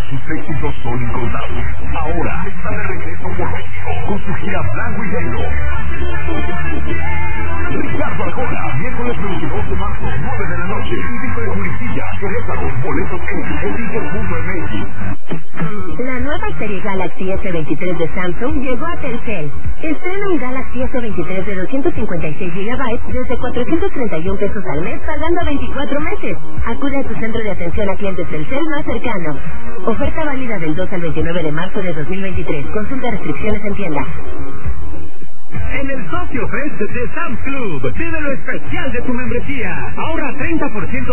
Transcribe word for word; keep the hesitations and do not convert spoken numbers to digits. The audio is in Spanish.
sus éxitos son incontables. Ahora está de regreso por México con su gira Blanco y Negro. Ricardo Arjona, miércoles veintidós de marzo, nueve de la noche, Típico de Juriquilla, Querétaro, boletos en ticket punto m x. La nueva serie Galaxy ese veintitrés de Samsung llegó a Telcel. Estrena un Galaxy ese veintitrés de doscientos cincuenta y seis gigabytes desde cuatrocientos treinta y uno pesos al mes, pagando veinticuatro meses. Acude a tu centro de atención a clientes Telcel más cercano. Oferta válida del dos al veintinueve de marzo de dos mil veintitrés. Consulta restricciones en tienda. En el Socio Fest de Sam's Club, vive lo especial de tu membresía. Ahorra treinta por ciento